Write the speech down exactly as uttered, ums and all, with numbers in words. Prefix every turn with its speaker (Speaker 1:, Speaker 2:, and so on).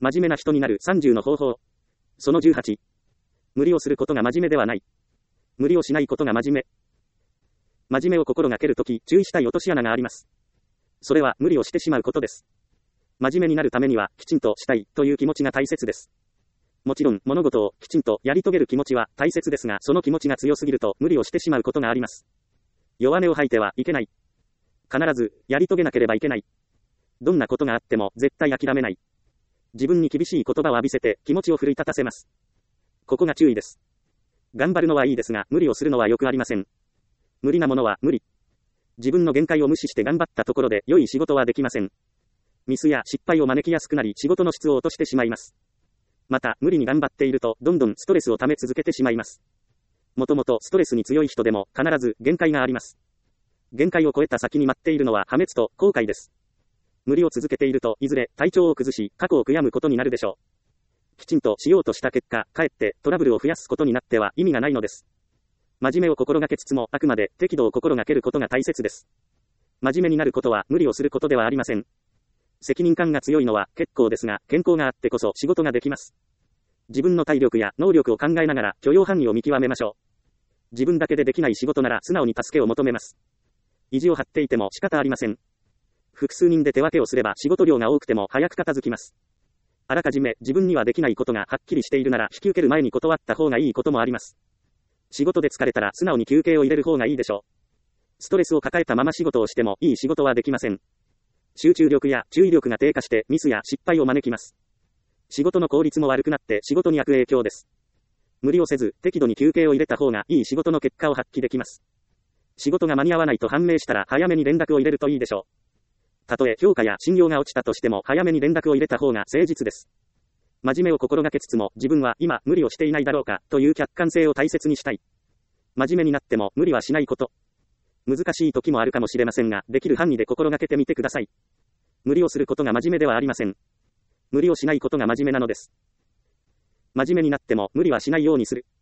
Speaker 1: 真面目な人になるさんじゅうの方法。そのじゅうはち。無理をすることが真面目ではない。無理をしないことが真面目。真面目を心がけるとき、注意したい落とし穴があります。それは無理をしてしまうことです。真面目になるためには、きちんとしたいという気持ちが大切です。もちろん、物事をきちんとやり遂げる気持ちは大切ですが、その気持ちが強すぎると無理をしてしまうことがあります。弱音を吐いてはいけない。必ず、やり遂げなければいけない。どんなことがあっても絶対諦めない。自分に厳しい言葉を浴びせて気持ちを奮い立たせます。ここが注意です。頑張るのはいいですが、無理をするのはよくありません。無理なものは無理。自分の限界を無視して頑張ったところで良い仕事はできません。ミスや失敗を招きやすくなり仕事の質を落としてしまいます。また、無理に頑張っているとどんどんストレスを溜め続けてしまいます。もともとストレスに強い人でも必ず限界があります。限界を超えた先に待っているのは破滅と後悔です。無理を続けているといずれ体調を崩し過去を悔やむことになるでしょう。きちんとしようとした結果、かえってトラブルを増やすことになっては意味がないのです。真面目を心がけつつもあくまで適度を心がけることが大切です。真面目になることは無理をすることではありません。責任感が強いのは結構ですが、健康があってこそ仕事ができます。自分の体力や能力を考えながら許容範囲を見極めましょう。自分だけでできない仕事なら素直に助けを求めます。意地を張っていても仕方ありません。複数人で手分けをすれば仕事量が多くても早く片付きます。あらかじめ自分にはできないことがはっきりしているなら引き受ける前に断った方がいいこともあります。仕事で疲れたら素直に休憩を入れる方がいいでしょう。ストレスを抱えたまま仕事をしてもいい仕事はできません。集中力や注意力が低下してミスや失敗を招きます。仕事の効率も悪くなって仕事に悪影響です。無理をせず適度に休憩を入れた方がいい仕事の結果を発揮できます。仕事が間に合わないと判明したら早めに連絡を入れるといいでしょう。たとえ評価や信用が落ちたとしても早めに連絡を入れた方が誠実です。真面目を心がけつつも自分は今無理をしていないだろうかという客観性を大切にしたい。真面目になっても無理はしないこと。難しい時もあるかもしれませんが、できる範囲で心がけてみてください。無理をすることが真面目ではありません。無理をしないことが真面目なのです。真面目になっても無理はしないようにする。